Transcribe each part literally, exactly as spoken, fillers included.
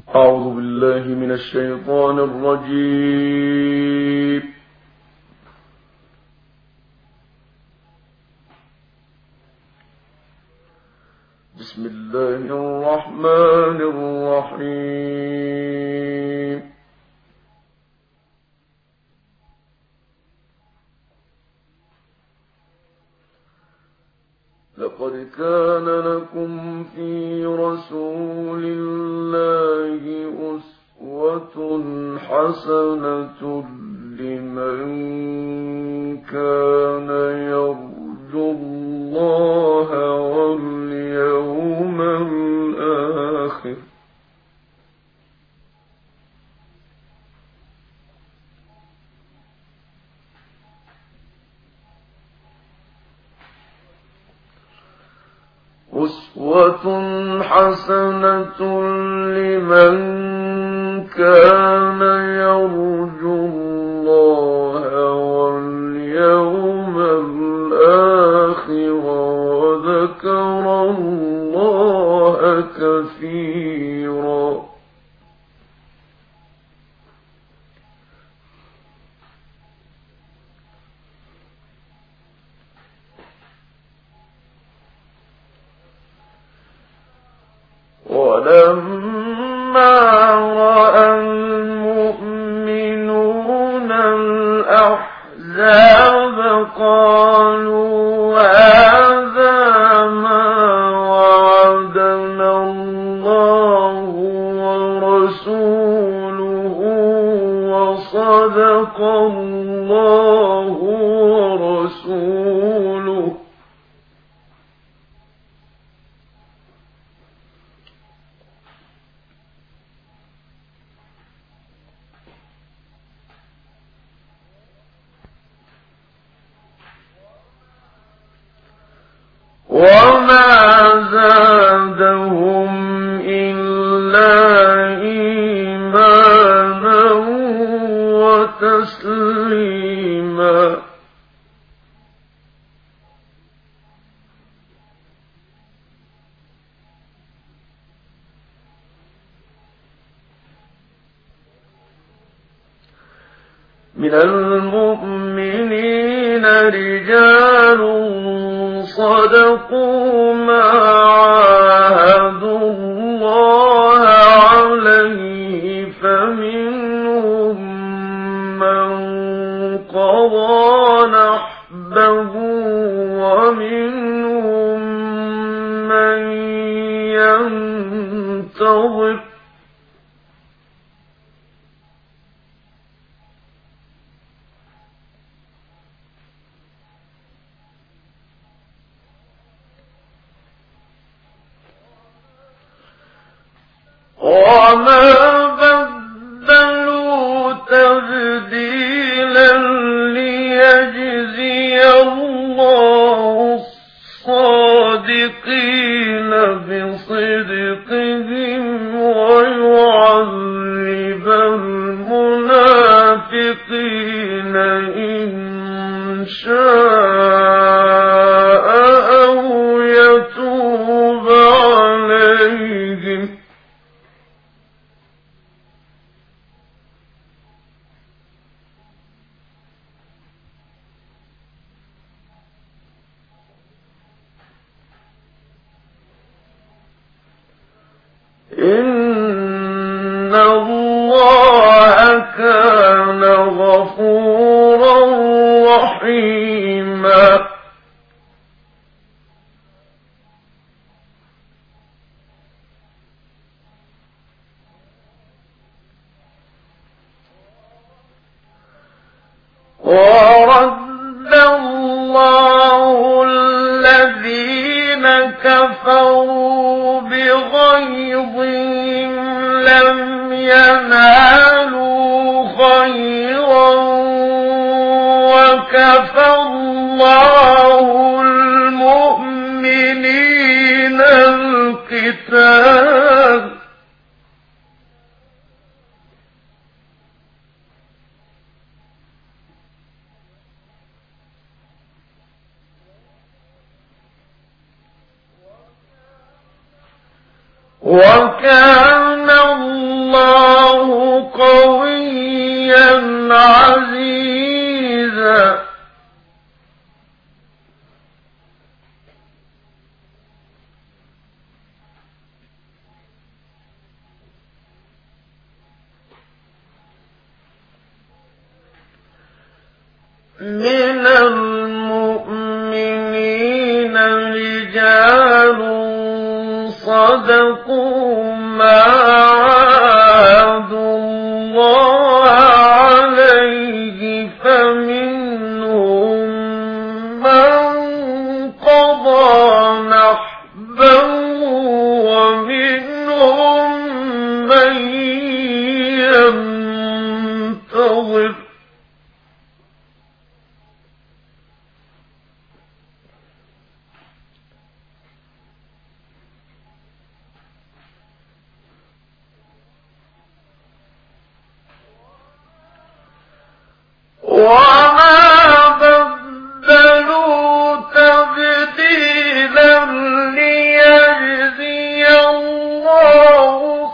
أعوذ بالله من الشيطان الرجيم. بسم الله الرحمن الرحيم. لقد كان لكم في رسول الله أسوة حسنة لمن كان يرجو الله واليوم الآخر أسوة حسنة لمن كان يرجو الله واليوم الآخر وذكر الله كثيرا. ولما رأى المؤمنون الأحزاب قالوا هذا ما وعدنا الله ورسوله وصدق الله ورسوله وما زادهم إلا إيمانا وتسليما. من المؤمنين رجال صدقوا ما عاهدوا الله عليه فمنهم من قضى نحبه ومنهم من ينتظر وما بدلوا تبديلا ليجزي الله الصادقين بصدقهم ويعذب المنافقين إن شاء أو يتوب عليهم إن الله كان غفورا رحيما. ورد الله الذين كفروا بغيظهم لم ينالوا خيرا وكفى الله المؤمنين القتال وكان الله من المؤمنين رجال صدقوا ما عاهدوا الله عليه فمنهم من قضى نحبه ومنهم من ينتظر وما بدلوا تبديلا ليجزي الله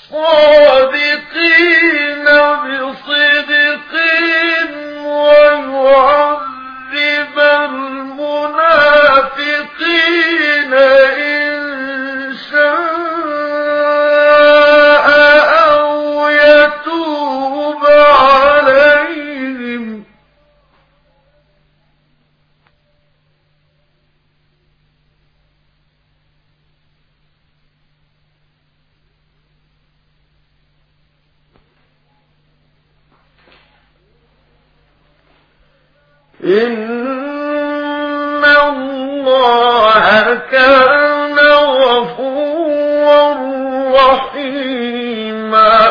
الصادقين بصدقهم ويعذب المنافقين إن شاء أو يتوب عليهم إن الله كان غفورا رحيما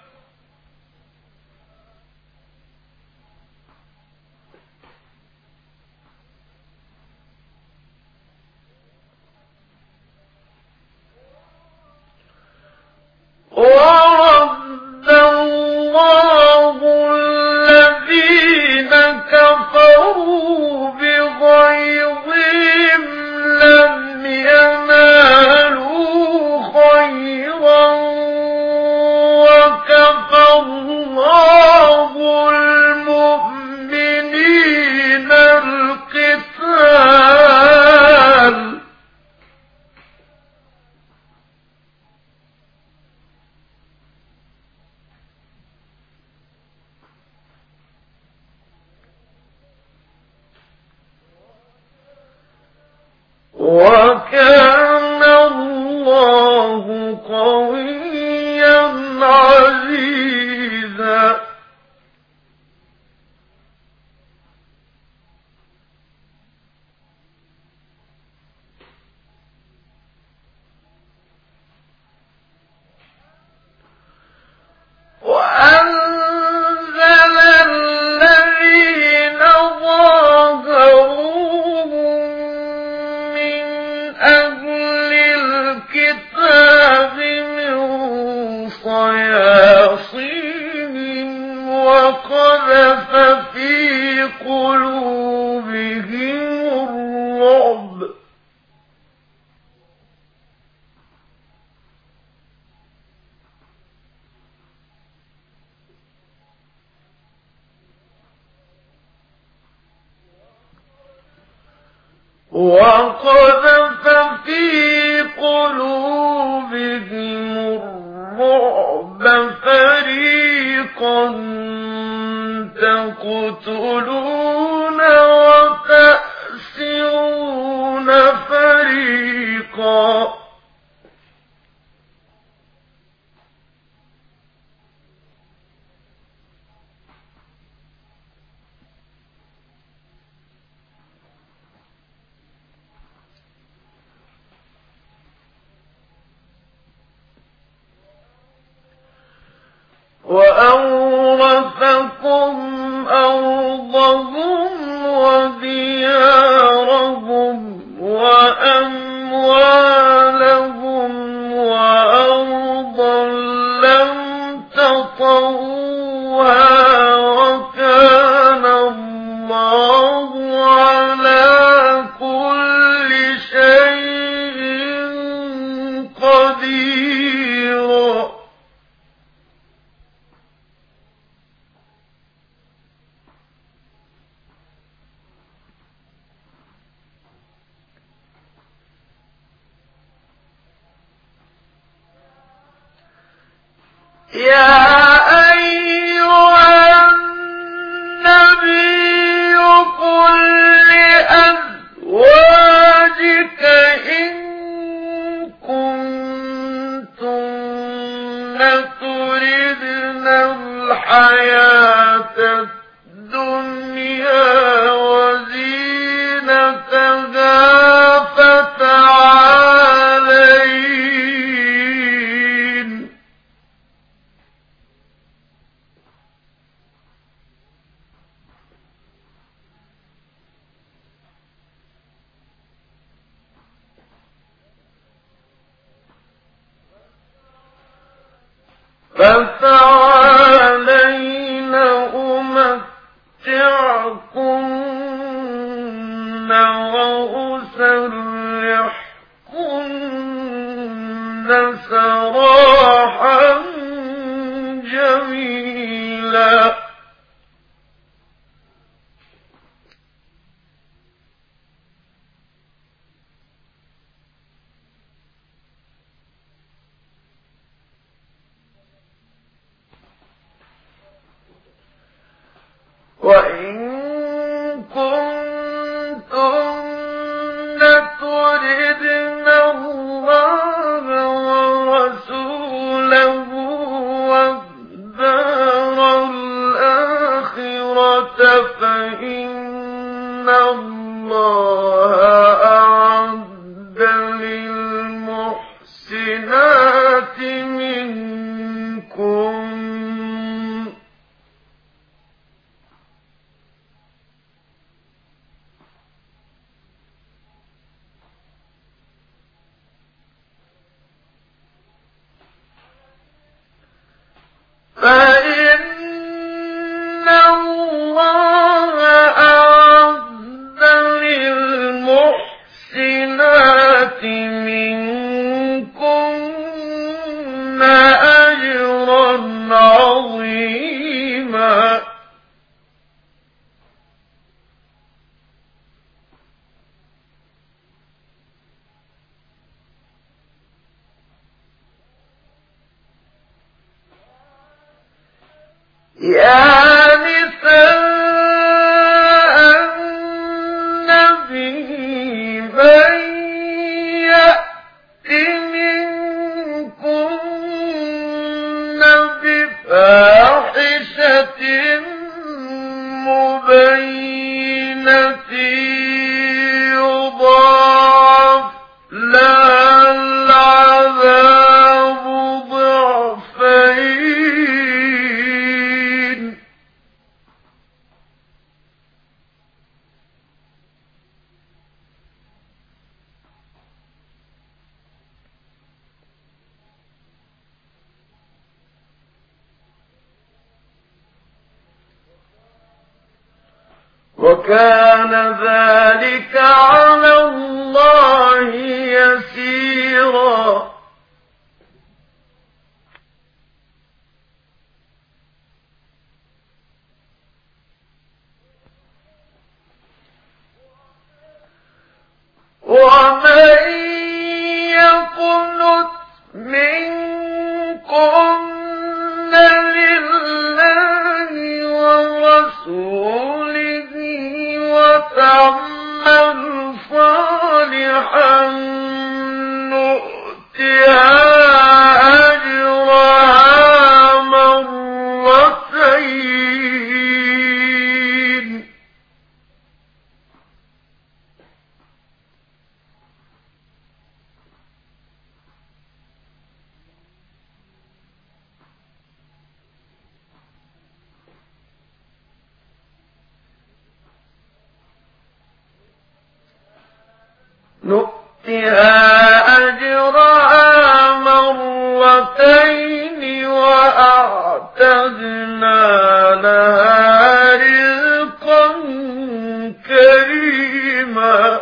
ورد الله الذين كفروا بغيظهم لم ينالوا خيرا وكفى الله المؤمنين القتال وكان الله قويا عزيزا وأنزل الذين ظاهروهم من أهل الكتاب من صياصيهم وقذف في قلوبهم الرعب وقذف في قلوبهم الرعب فريقا تقتلون وتأسرون فريقا وأورثكم أرضهم وديارهم وأموالهم وأرضا لم تطئوها وكان الله على كل شيء قدير يا أيها النبي تردن الحياة الدنيا وزينتها فتعالين فتعالين أمتعكن وأسرحكن سراحا جميلا وإن كنتن تردن الله ورسوله والدار الآخرة فإن الله أعد للمحسنات منكم فإن الله أعد للمحسنات منكن أجرا عظيما يا نساء النبي من يأت منكن بفاحشة مبينة يضاعف لها العذاب ضعفين وكان ذلك على الله يسيرا ومن يقنت منكن لله ورسوله وتعمل صالحا نؤتها أجرها مرتين نؤتها أجرها مرتين وأعتدنا لها رزقا كريما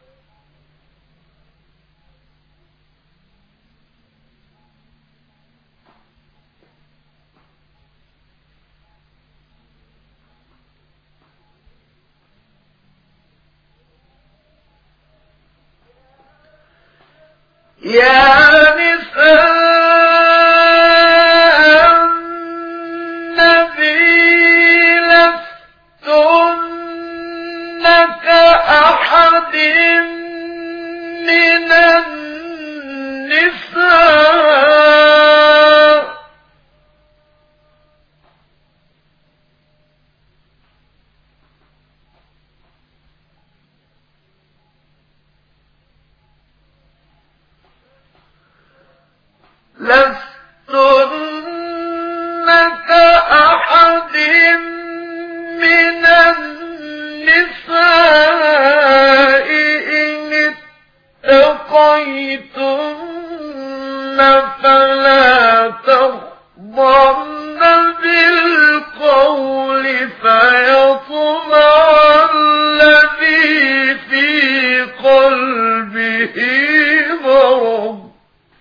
يا نساء النبي لستن كأحد من النساء يخضعن بالقول فيطمع الذي في قلبه مرض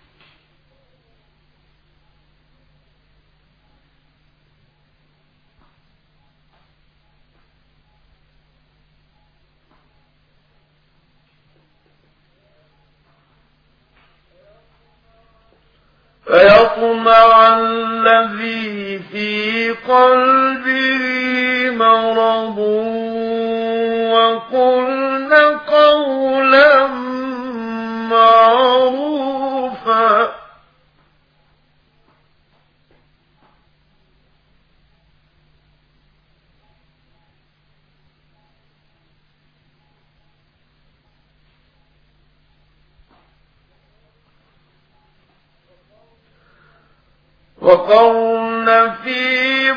فيطمع الذي في قلبه مرض وقلن قولا معروفا وقرن في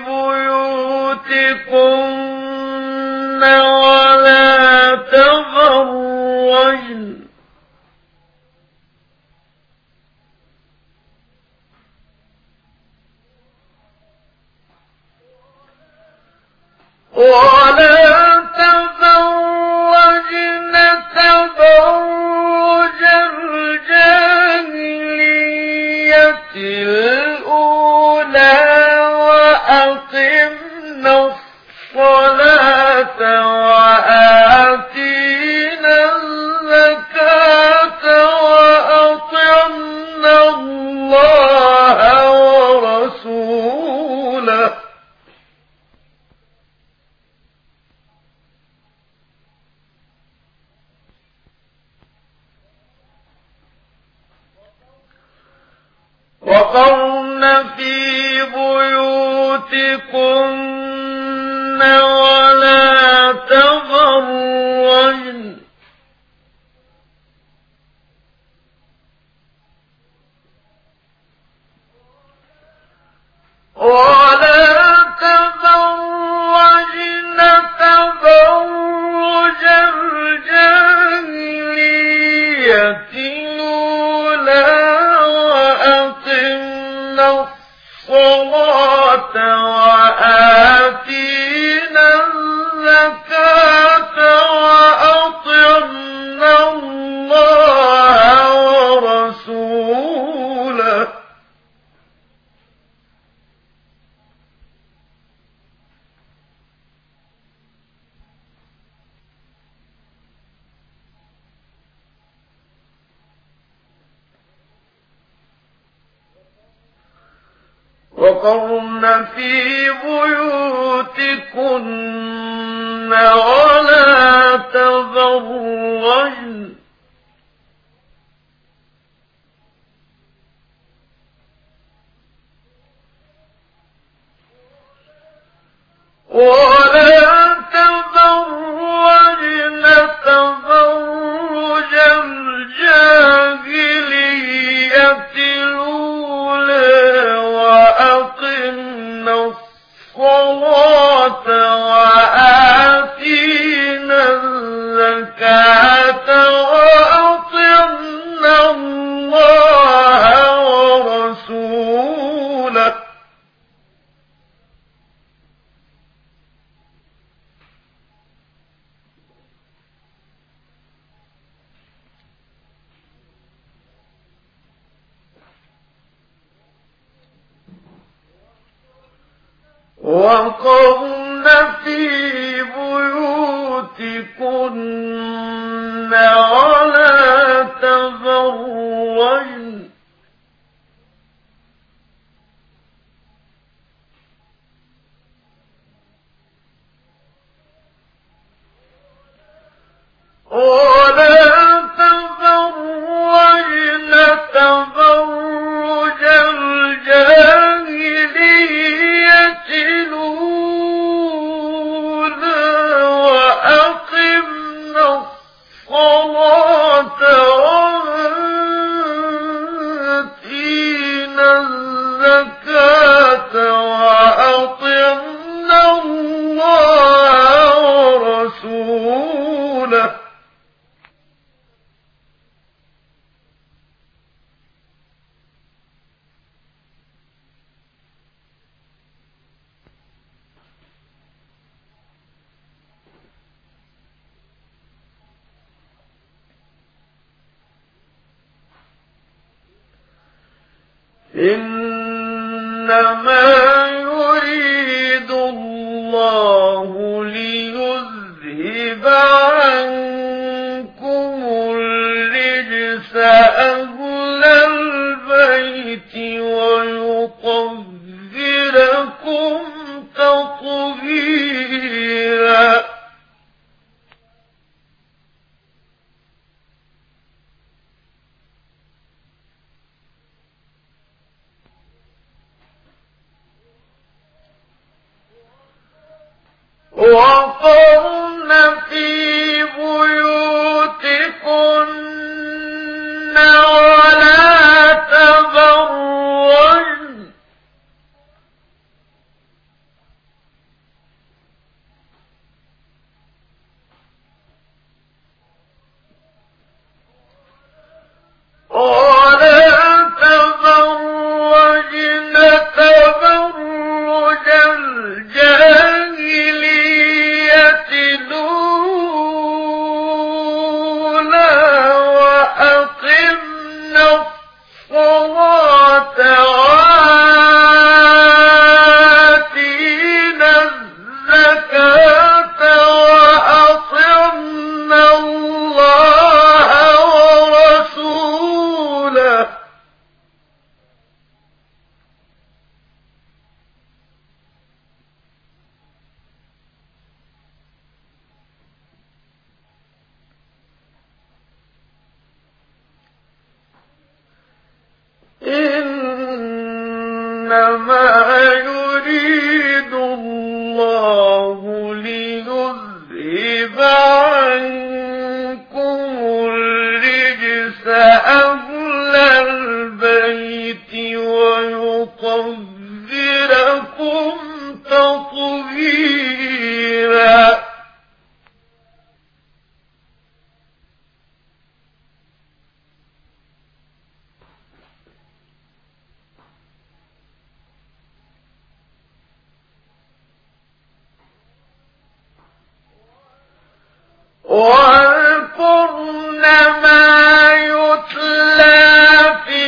بيوتكن ولا تبرجن ولا تبرجن تبرج الجاهلية الأولى وأقمنا الصلاة وآتينا الزكاة وأطعنا الله ورسوله وقرن في بيوتكن ولا تبرجن ولا تبرجن تبرج الجاهلية الأولى وأقمنا الصلاة وآتينا الزكاة وأطعنا الله ورسوله وقرن في بيوتكن ولا تبرجن ولا تبرجن تبرج الجاهلية الأولى وأقمنا الصلاة وآتينا الزكاة وأطعنا الله ورسوله وقرن في بيوتكن ولا تبرجن ولا تبرجن تبرج الجاهلية الأولى وأقمنا الصلاة إنما يريد الله ليذهب عنكم الرجس أهل البيت ويطهركم تطهيرا. وقرن في بيوتكن ولا تبرجن ولا تبرجن تبرج الجاهلية الأولى وأقمنا الصلاة وآتينا الزكاة وأطعنا الله ورسوله إنما يريد الله ليذهب عنكم الرجس أهل البيت ويطهركم تطهيرا. واذكرن ما يتلى في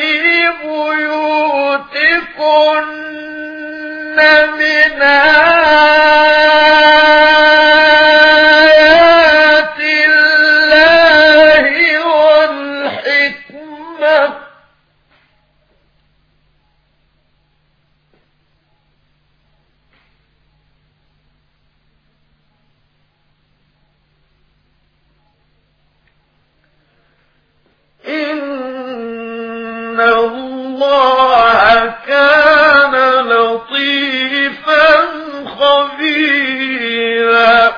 بيوتكن من آيات الله والحكمة إن الله كان لطيفا خبيرا.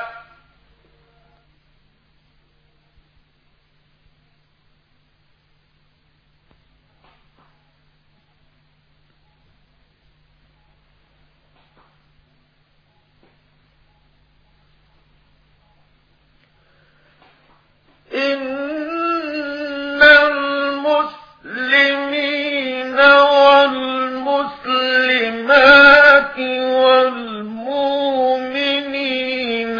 إن المسلمين والمسلمات والمؤمنين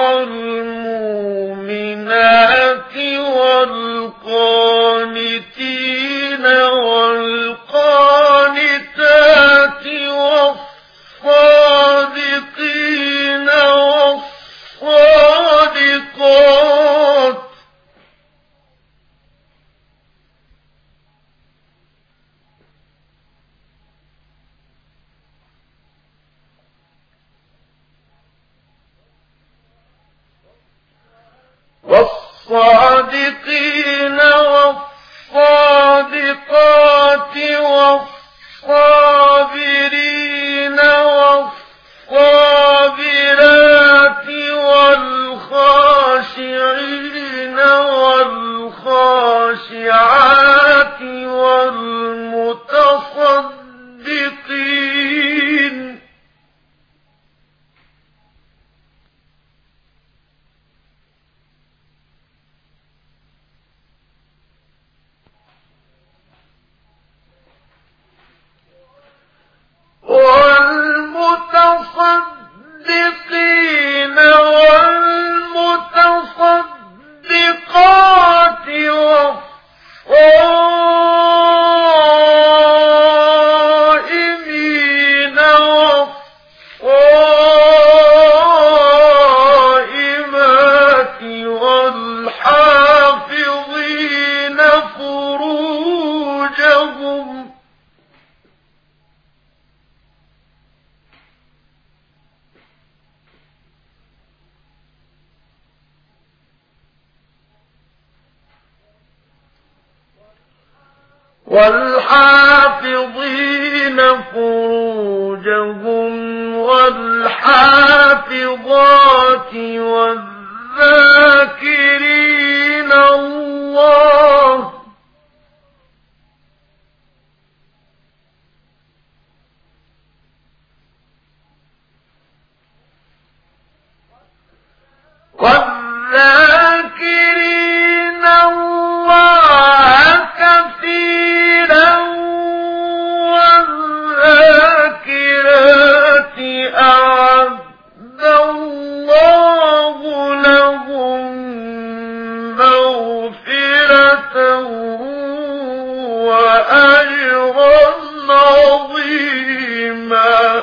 والمؤمنات والقانتين والقانتات والصادقين والصادقات والصادقين والصادقات والصابرين والصابرات والخاشعين والخاشعات والمتصدقين والحافظين فروجهم والحافظات والذاكرين الله والذاكرين الله كثيرا والذاكرات أعد الله لهم مغفرة وأجرا عظيما.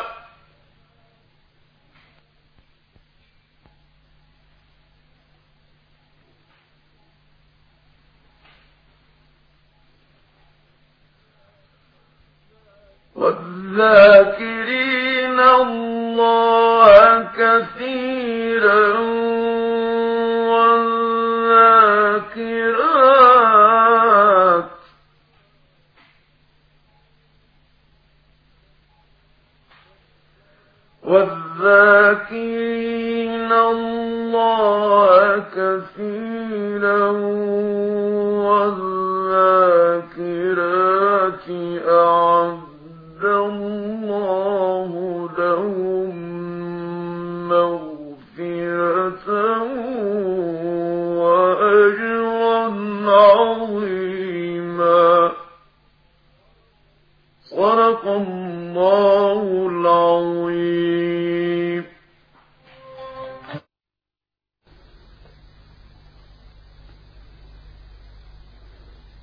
والذاكرين الله كثيرا والذاكرات والذاكرين الله كثيرا